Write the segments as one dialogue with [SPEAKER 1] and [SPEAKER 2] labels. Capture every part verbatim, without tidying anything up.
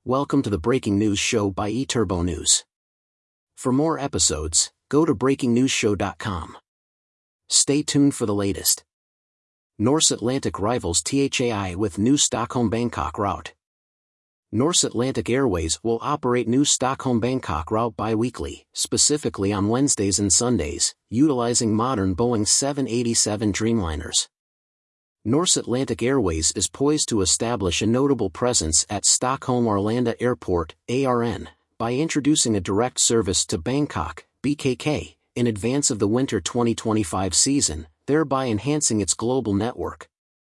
[SPEAKER 1] Welcome to the Breaking News Show by eTurbo News. For more episodes, go to breaking news show dot com. Stay tuned for the latest. Norse Atlantic rivals T H A I with new Stockholm-Bangkok route. Norse Atlantic Airways will operate new Stockholm-Bangkok route bi-weekly, specifically on Wednesdays and Sundays, utilizing modern Boeing seven eighty-seven Dreamliners. Norse Atlantic Airways is poised to establish a notable presence at Stockholm-Arlanda Airport, A R N, by introducing a direct service to Bangkok, B K K, in advance of the winter twenty twenty-five season, thereby enhancing its global network.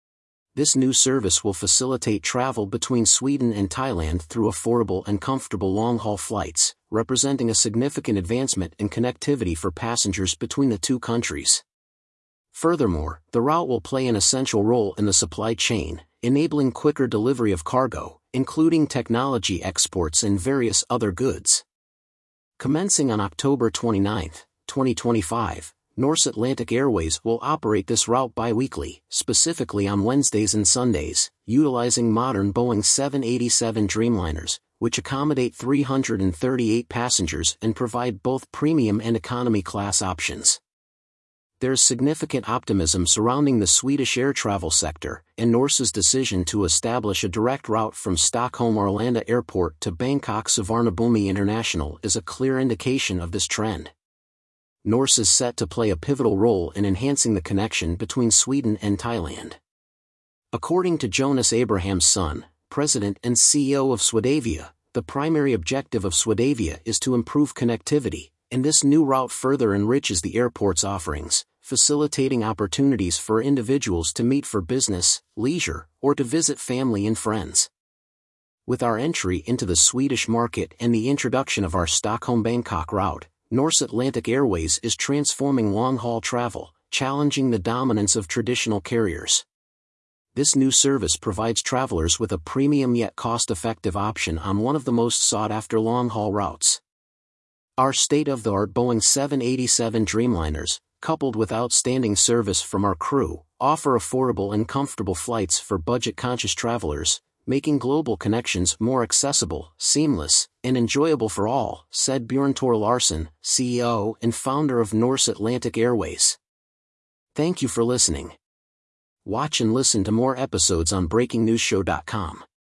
[SPEAKER 1] This new service will facilitate travel between Sweden and Thailand through affordable and comfortable long-haul flights, representing a significant advancement in connectivity for passengers between the two countries. Furthermore, the route will play an essential role in the supply chain, enabling quicker delivery of cargo, including technology exports and various other goods. Commencing on October twenty-ninth, twenty twenty-five, Norse Atlantic Airways will operate this route bi-weekly, specifically on Wednesdays and Sundays, utilizing modern Boeing seven eighty-seven Dreamliners, which accommodate three hundred thirty-eight passengers and provide both premium and economy class options. There is significant optimism surrounding the Swedish air travel sector, and Norse's decision to establish a direct route from Stockholm-Arlanda Airport to Bangkok Suvarnabhumi International is a clear indication of this trend. Norse is set to play a pivotal role in enhancing the connection between Sweden and Thailand. According to Jonas Abrahamsson, President and C E O of Swedavia, the primary objective of Swedavia is to improve connectivity, and this new route further enriches the airport's offerings, facilitating opportunities for individuals to meet for business, leisure, or to visit family and friends. With our entry into the Swedish market and the introduction of our Stockholm-Bangkok route, Norse Atlantic Airways is transforming long-haul travel, challenging the dominance of traditional carriers. This new service provides travelers with a premium yet cost-effective option on one of the most sought-after long-haul routes. Our state-of-the-art Boeing seven eighty-seven Dreamliners, coupled with outstanding service from our crew, offer affordable and comfortable flights for budget-conscious travelers, making global connections more accessible, seamless, and enjoyable for all, said Bjorn Tor Larsen, C E O and founder of Norse Atlantic Airways. Thank you for listening. Watch and listen to more episodes on breaking news show dot com.